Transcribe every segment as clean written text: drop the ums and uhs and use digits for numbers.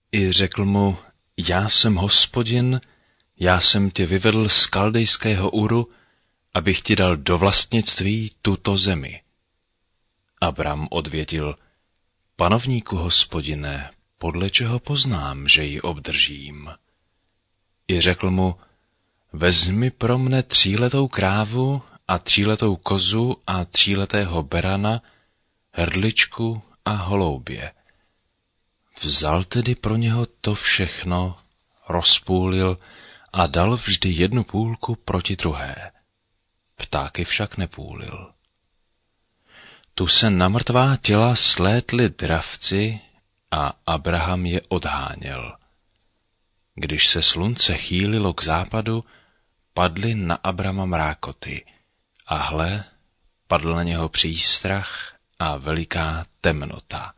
I řekl mu, já jsem Hospodin, já jsem tě vyvedl z Kaldejského Uru, abych ti dal do vlastnictví tuto zemi. Abram odvětil, panovníku Hospodine, podle čeho poznám, že ji obdržím? I řekl mu, vezmi pro mne 3letou krávu a 3letou kozu a 3letého berana, hrdličku a holoubě. Vzal tedy pro něho to všechno, rozpůlil a dal vždy 1 půlku proti druhé. Ptáky však nepůlil. Tu se na mrtvá těla slétli dravci a Abraham je odháněl. Když se slunce chýlilo k západu, padly na Abrama mrákoty a hle, padl na něho přístrach a veliká temnota.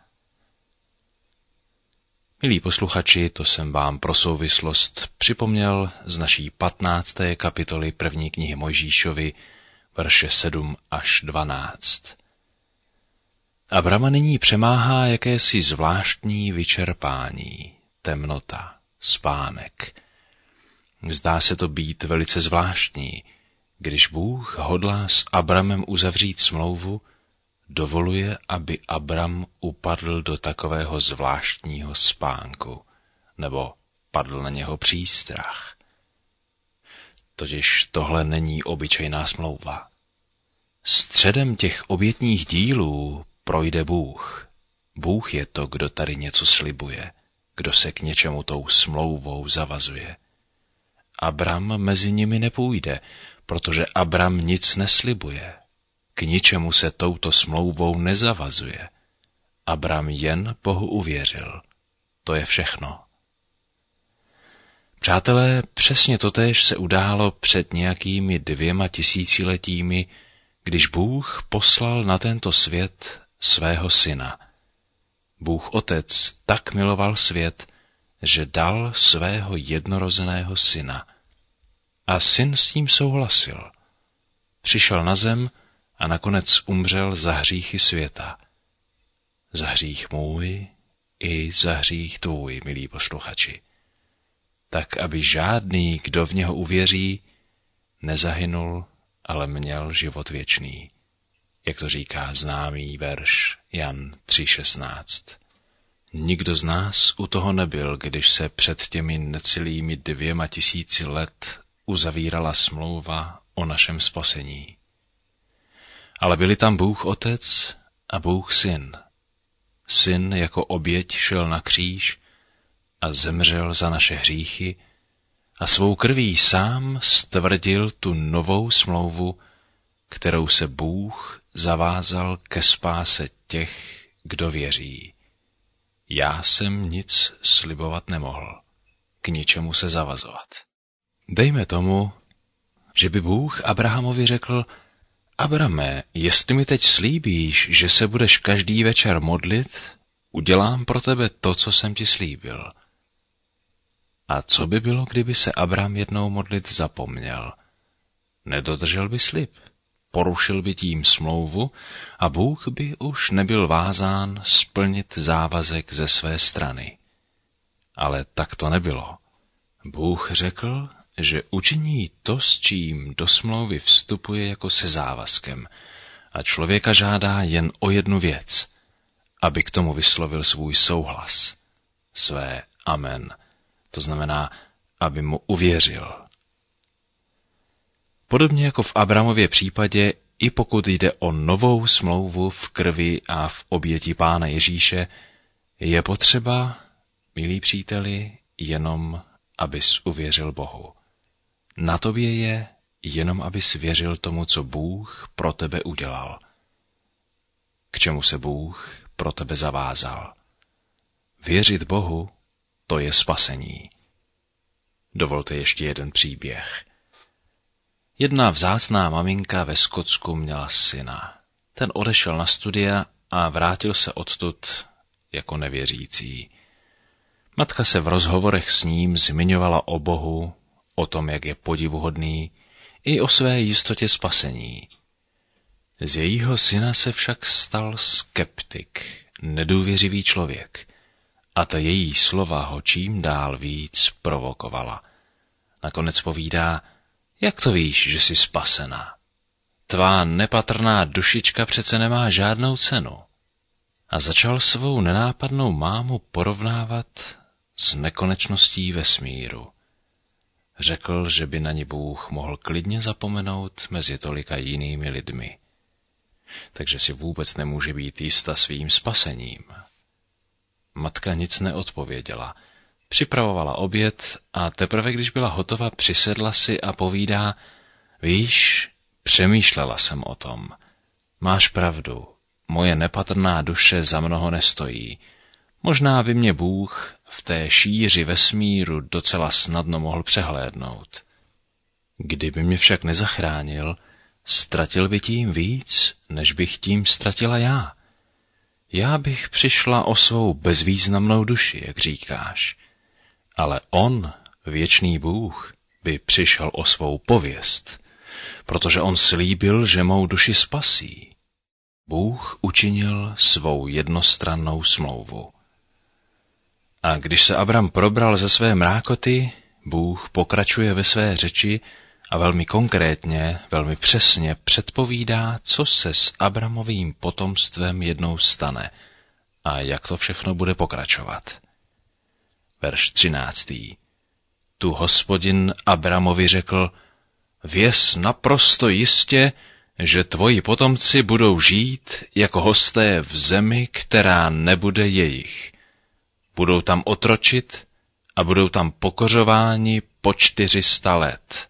Milí posluchači, to jsem vám pro souvislost připomněl z naší 15. kapitoly 1. knihy Mojžíšovi, verše 7 až 12. Abrama nyní přemáhá jakési zvláštní vyčerpání, temnota, spánek. Zdá se to být velice zvláštní, když Bůh hodlá s Abramem uzavřít smlouvu, dovoluje, aby Abram upadl do takového zvláštního spánku, nebo padl na něho přístrach. Totiž tohle není obyčejná smlouva. Středem těch obětních dílů projde Bůh. Bůh je to, kdo tady něco slibuje, kdo se k něčemu tou smlouvou zavazuje. Abram mezi nimi nepůjde, protože Abram nic neslibuje. K ničemu se touto smlouvou nezavazuje. Abram jen Bohu uvěřil. To je všechno. Přátelé, přesně totéž se událo před nějakými 2000 letími, když Bůh poslal na tento svět svého syna. Bůh Otec tak miloval svět, že dal svého jednorozeného syna. A syn s tím souhlasil. Přišel na zem a nakonec umřel za hříchy světa. Za hřích můj i za hřích tvůj, milí posluchači. Tak, aby žádný, kdo v něho uvěří, nezahynul, ale měl život věčný. Jak to říká známý verš Jan 3,16. Nikdo z nás u toho nebyl, když se před těmi necelými 2000 let uzavírala smlouva o našem spasení. Ale byli tam Bůh Otec a Bůh Syn. Syn jako oběť šel na kříž a zemřel za naše hříchy a svou krví sám stvrdil tu novou smlouvu, kterou se Bůh zavázal ke spáse těch, kdo věří. Já jsem nic slibovat nemohl, k ničemu se zavazovat. Dejme tomu, že by Bůh Abrahamovi řekl, Abrame, jestli mi teď slíbíš, že se budeš každý večer modlit, udělám pro tebe to, co jsem ti slíbil. A co by bylo, kdyby se Abram jednou modlit zapomněl? Nedodržel by slib, porušil by tím smlouvu a Bůh by už nebyl vázán splnit závazek ze své strany. Ale tak to nebylo. Bůh řekl, že učiní to, s čím do smlouvy vstupuje jako se závazkem a člověka žádá jen o jednu věc, aby k tomu vyslovil svůj souhlas, své amen, to znamená, aby mu uvěřil. Podobně jako v Abramově případě, i pokud jde o novou smlouvu v krvi a v oběti Pána Ježíše, je potřeba, milí příteli, jenom abys uvěřil Bohu. Na tobě je jenom, abys věřil tomu, co Bůh pro tebe udělal. K čemu se Bůh pro tebe zavázal. Věřit Bohu, to je spasení. Dovolte ještě jeden příběh. Jedna vzácná maminka ve Skotsku měla syna. Ten odešel na studia a vrátil se odtud jako nevěřící. Matka se v rozhovorech s ním zmiňovala o Bohu, o tom, jak je podivuhodný, i o své jistotě spasení. Z jejího syna se však stal skeptik, nedůvěřivý člověk a ta její slova ho čím dál víc provokovala. Nakonec povídá, jak to víš, že jsi spasena? Tvá nepatrná dušička přece nemá žádnou cenu. A začal svou nenápadnou mámu porovnávat s nekonečností vesmíru. Řekl, že by na ni Bůh mohl klidně zapomenout mezi tolika jinými lidmi. Takže si vůbec nemůže být jista svým spasením. Matka nic neodpověděla. Připravovala oběd a teprve, když byla hotova, přisedla si a povídá, víš, přemýšlela jsem o tom. Máš pravdu, moje nepatrná duše za mnoho nestojí. Možná by mě Bůh v té šíři vesmíru docela snadno mohl přehlédnout. Kdyby mě však nezachránil, ztratil by tím víc, než bych tím ztratila já. Já bych přišla o svou bezvýznamnou duši, jak říkáš. Ale on, věčný Bůh, by přišel o svou pověst, protože on slíbil, že mou duši spasí. Bůh učinil svou jednostrannou smlouvu. A když se Abram probral ze své mrákoty, Bůh pokračuje ve své řeči a velmi konkrétně, velmi přesně předpovídá, co se s Abramovým potomstvem jednou stane a jak to všechno bude pokračovat. Verš 13. Tu Hospodin Abramovi řekl, věz naprosto jistě, že tvoji potomci budou žít jako hosté v zemi, která nebude jejich. Budou tam otročit a budou tam pokořováni po 400 let.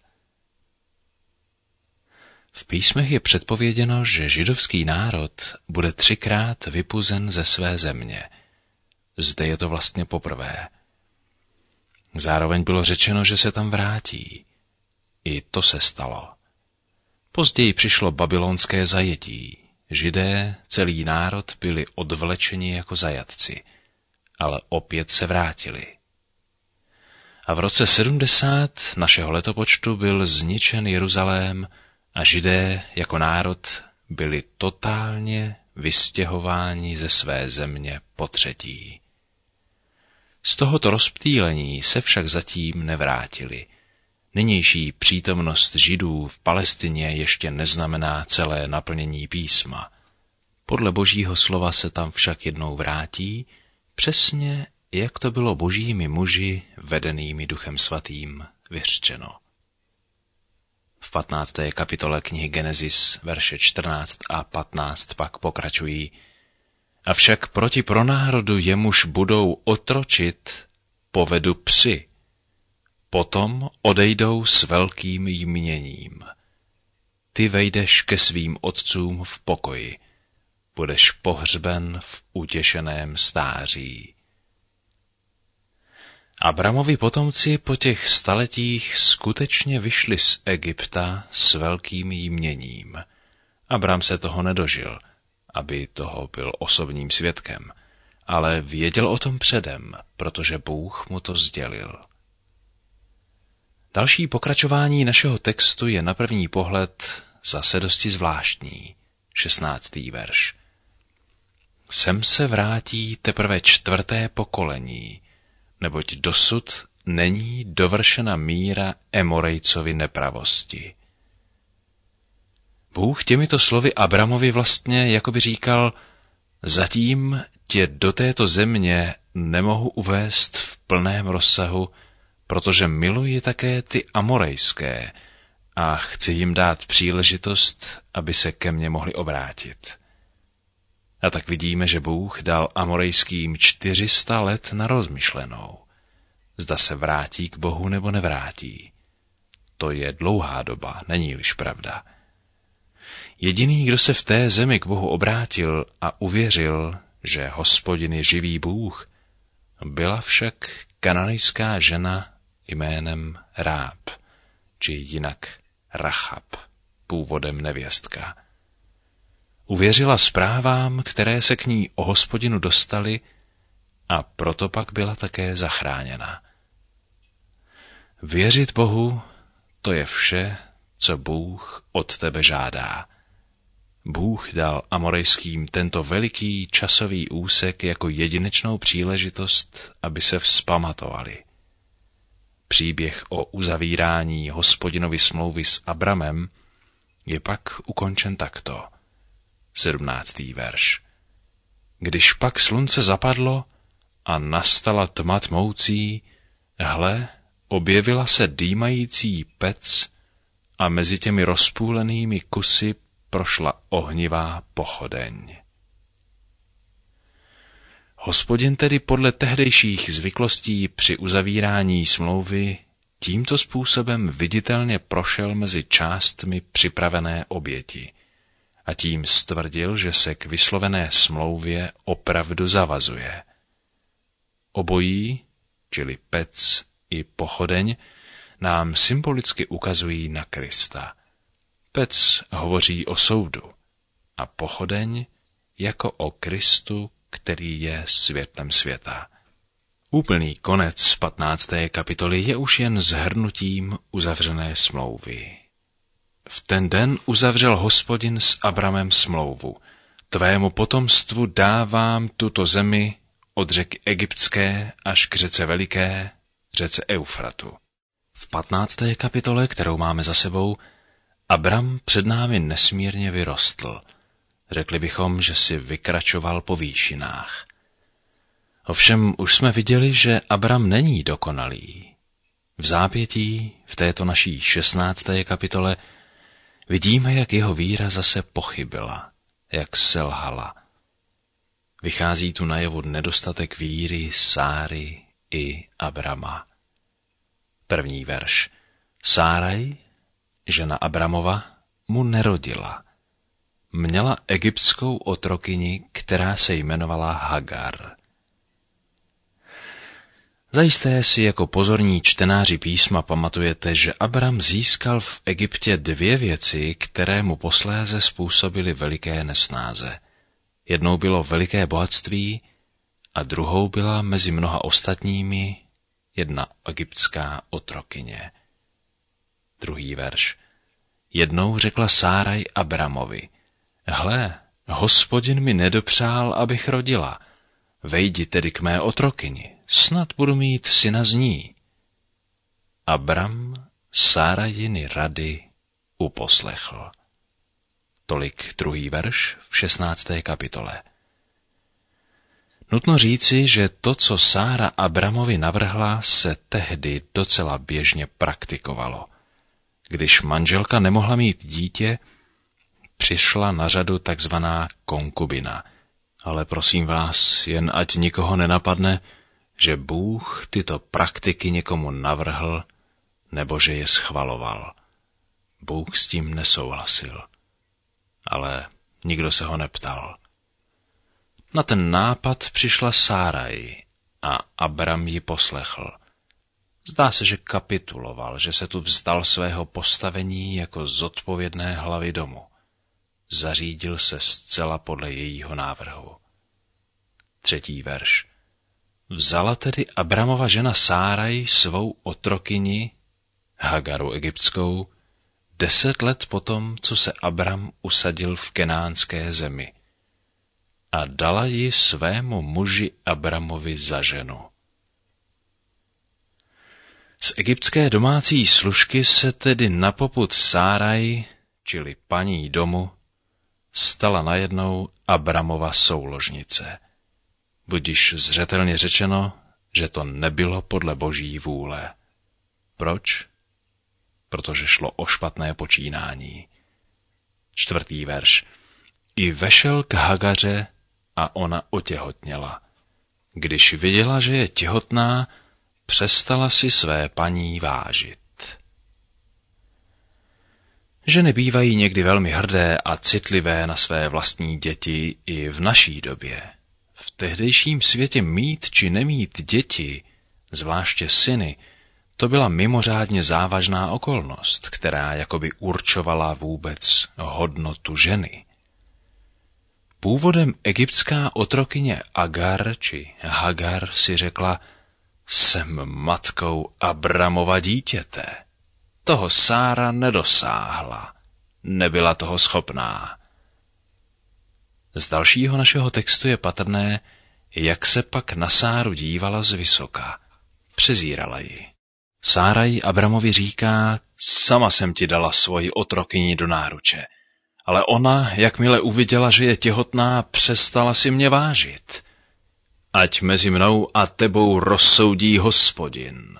V písmech je předpověděno, že židovský národ bude 3krát vypuzen ze své země. Zde je to vlastně poprvé. Zároveň bylo řečeno, že se tam vrátí. I to se stalo. Později přišlo babylonské zajetí. Židé, celý národ, byli odvlečeni jako zajatci, ale opět se vrátili. A v roce 70 našeho letopočtu byl zničen Jeruzalém a Židé jako národ byli totálně vystěhováni ze své země potřetí. Z tohoto rozptýlení se však zatím nevrátili. Nynější přítomnost Židů v Palestině ještě neznamená celé naplnění písma. Podle Božího slova se tam však jednou vrátí, přesně jak to bylo božími muži vedenými Duchem Svatým vyřčeno. V 15. kapitole knihy Genesis verše 14 a 15 pak pokračují: Avšak proti pronárodu, jemuž budou otročit, povedu psy. Potom odejdou s velkým jměním. Ty vejdeš ke svým otcům v pokoji. Budeš pohřben v utěšeném stáří. Abramovi potomci po těch staletích skutečně vyšli z Egypta s velkým jměním. Abram se toho nedožil, aby toho byl osobním svědkem, ale věděl o tom předem, protože Bůh mu to sdělil. Další pokračování našeho textu je na první pohled zase dosti zvláštní. 16. verš. Sem se vrátí teprve 4. pokolení, neboť dosud není dovršena míra Emorejcovy nepravosti. Bůh těmito slovy Abramovi vlastně jakoby říkal, zatím tě do této země nemohu uvést v plném rozsahu, protože miluji také ty amorejské a chci jim dát příležitost, aby se ke mně mohli obrátit. A tak vidíme, že Bůh dal amorejským 400 let na rozmyšlenou. Zda se vrátí k Bohu nebo nevrátí. To je dlouhá doba, není-liž pravda. Jediný, kdo se v té zemi k Bohu obrátil a uvěřil, že Hospodin je živý Bůh, byla však kananejská žena jménem Ráb, či jinak Rachab, původem nevěstka. Uvěřila zprávám, které se k ní o Hospodinu dostaly, a proto pak byla také zachráněna. Věřit Bohu, to je vše, co Bůh od tebe žádá. Bůh dal Amorejským tento veliký časový úsek jako jedinečnou příležitost, aby se vzpamatovali. Příběh o uzavírání Hospodinovy smlouvy s Abramem je pak ukončen takto. 17. verš. Když pak slunce zapadlo a nastala tma tmoucí, hle, objevila se dýmající pec a mezi těmi rozpůlenými kusy prošla ohnivá pochodeň. Hospodin tedy podle tehdejších zvyklostí při uzavírání smlouvy tímto způsobem viditelně prošel mezi částmi připravené oběti a tím stvrdil, že se k vyslovené smlouvě opravdu zavazuje. Obojí, čili pec i pochodeň, nám symbolicky ukazují na Krista. Pec hovoří o soudu a pochodeň jako o Kristu, který je světlem světa. Úplný konec 15. kapitoly je už jen shrnutím uzavřené smlouvy. V ten den uzavřel Hospodin s Abramem smlouvu. Tvému potomstvu dávám tuto zemi od řeky Egyptské až k řece Veliké, řece Eufratu. V 15. kapitole, kterou máme za sebou, Abram před námi nesmírně vyrostl. Řekli bychom, že si vykračoval po výšinách. Ovšem už jsme viděli, že Abram není dokonalý. V zápětí, v této naší 16. kapitole, vidíme, jak jeho víra zase pochybila, jak selhala. Vychází tu najevo nedostatek víry Sáry i Abrama. 1. verš. Sáraj, žena Abramova, mu nerodila. Měla egyptskou otrokyni, která se jmenovala Hagar. Zajisté si jako pozorní čtenáři písma pamatujete, že Abram získal v Egyptě 2 věci, které mu posléze způsobily veliké nesnáze. Jednou bylo veliké bohatství a druhou byla mezi mnoha ostatními jedna egyptská otrokyně. 2. verš. Jednou řekla Sáraj Abramovi: Hle, Hospodin mi nedopřál, abych rodila. Vejdi tedy k mé otrokyni, snad budu mít syna z ní. Abram Sárajiny rady uposlechl. Tolik 2. verš v 16. kapitole. Nutno říci, že to, co Sára Abramovi navrhla, se tehdy docela běžně praktikovalo. Když manželka nemohla mít dítě, přišla na řadu takzvaná konkubina. Ale prosím vás, jen ať nikoho nenapadne, že Bůh tyto praktiky někomu navrhl, nebo že je schvaloval. Bůh s tím nesouhlasil. Ale nikdo se ho neptal. Na ten nápad přišla Sáraj a Abram ji poslechl. Zdá se, že kapituloval, že se tu vzdal svého postavení jako zodpovědné hlavy domu. Zařídil se zcela podle jejího návrhu. 3. verš. Vzala tedy Abramova žena Sáraj svou otrokyni, Hagaru egyptskou, 10 let potom, co se Abram usadil v kenánské zemi, a dala ji svému muži Abramovi za ženu. Z egyptské domácí služky se tedy na popud Sáraj, čili paní domu, stala najednou Abramova souložnice. Budiž zřetelně řečeno, že to nebylo podle Boží vůle. Proč? Protože šlo o špatné počínání. 4. verš. I vešel k Hagaře a ona otěhotněla. Když viděla, že je těhotná, přestala si své paní vážit. Ženy bývají někdy velmi hrdé a citlivé na své vlastní děti i v naší době. V tehdejším světě mít či nemít děti, zvláště syny, to byla mimořádně závažná okolnost, která jakoby určovala vůbec hodnotu ženy. Původem egyptská otrokyně Agar či Hagar si řekla: jsem matkou Abramova dítěte. Toho Sára nedosáhla, nebyla toho schopná. Z dalšího našeho textu je patrné, jak se pak na Sáru dívala zvysoka. Přezírala ji. Sáraj Abramovi říká, sama jsem ti dala svoji otrokyni do náruče, ale ona, jakmile uviděla, že je těhotná, přestala si mě vážit. Ať mezi mnou a tebou rozsoudí Hospodin.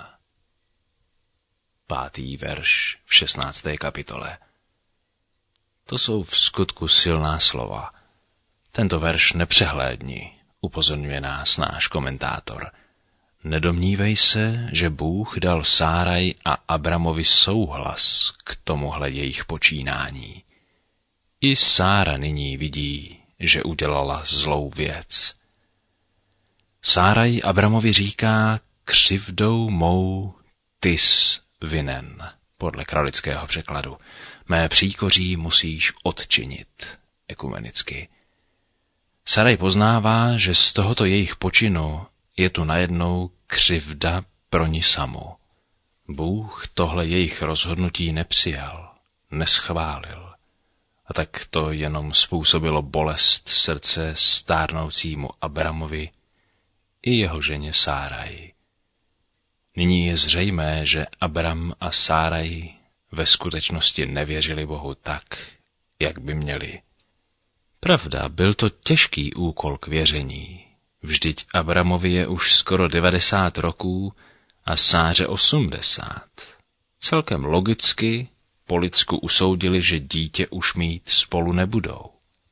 5. verš v 16. kapitole. To jsou v skutku silná slova. Tento verš nepřehlédni, upozorňuje nás náš komentátor. Nedomnívej se, že Bůh dal Sáraj a Abramovi souhlas k tomuhle jejich počínání. I Sára nyní vidí, že udělala zlou věc. Sáraj Abramovi říká, křivdou mou tys vinen, podle kralického překladu. Mé příkoří musíš odčinit, ekumenicky. Sáraj poznává, že z tohoto jejich počinu je tu najednou křivda pro ni samu. Bůh tohle jejich rozhodnutí nepřijal, neschválil. A tak to jenom způsobilo bolest srdce stárnoucímu Abramovi i jeho ženě Sáraj. Nyní je zřejmé, že Abram a Sáraj ve skutečnosti nevěřili Bohu tak, jak by měli. Pravda, byl to těžký úkol k věření. Vždyť Abramovi je už skoro 90 roků a Sáře 80. Celkem logicky po lidsku usoudili, že dítě už mít spolu nebudou.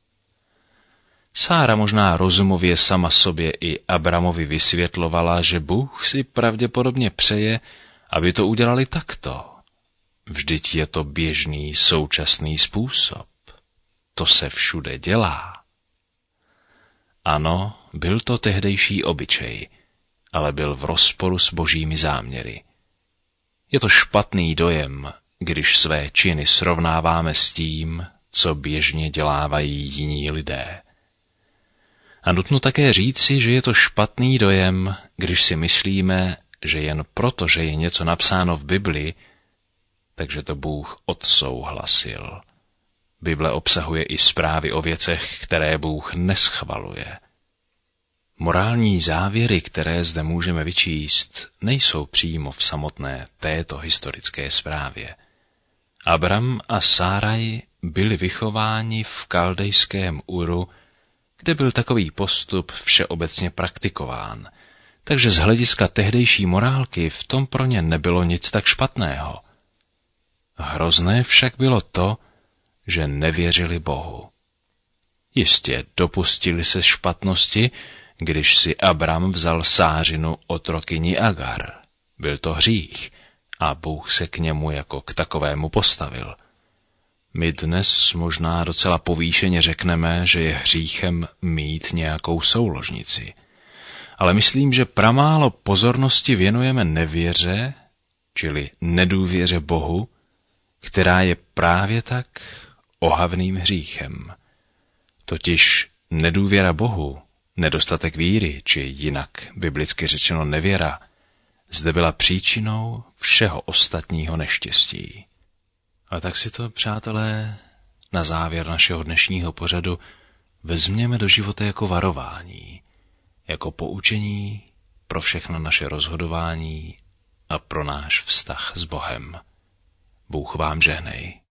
Sára možná rozumově sama sobě i Abramovi vysvětlovala, že Bůh si pravděpodobně přeje, aby to udělali takto. Vždyť je to běžný současný způsob. To se všude dělá. Ano, byl to tehdejší obyčej, ale byl v rozporu s božími záměry. Je to špatný dojem, když své činy srovnáváme s tím, co běžně dělávají jiní lidé. A nutno také říci, že je to špatný dojem, když si myslíme, že jen proto, že je něco napsáno v Bibli, takže to Bůh odsouhlasil. Bible obsahuje i zprávy o věcech, které Bůh neschvaluje. Morální závěry, které zde můžeme vyčíst, nejsou přímo v samotné této historické zprávě. Abram a Sáraj byli vychováni v kaldejském Uru, kde byl takový postup všeobecně praktikován, takže z hlediska tehdejší morálky v tom pro ně nebylo nic tak špatného. Hrozné však bylo to, že nevěřili Bohu. Jistě dopustili se špatnosti, když si Abram vzal Sářinu otrokyni Agar. Byl to hřích a Bůh se k němu jako k takovému postavil. My dnes možná docela povýšeně řekneme, že je hříchem mít nějakou souložnici. Ale myslím, že pramálo pozornosti věnujeme nevěře, čili nedůvěře Bohu, která je právě tak ohavným hříchem. Totiž nedůvěra Bohu, nedostatek víry, či jinak biblicky řečeno nevěra, zde byla příčinou všeho ostatního neštěstí. A tak si to, přátelé, na závěr našeho dnešního pořadu vezměme do života jako varování, jako poučení pro všechno naše rozhodování a pro náš vztah s Bohem. Bůh vám žehnej.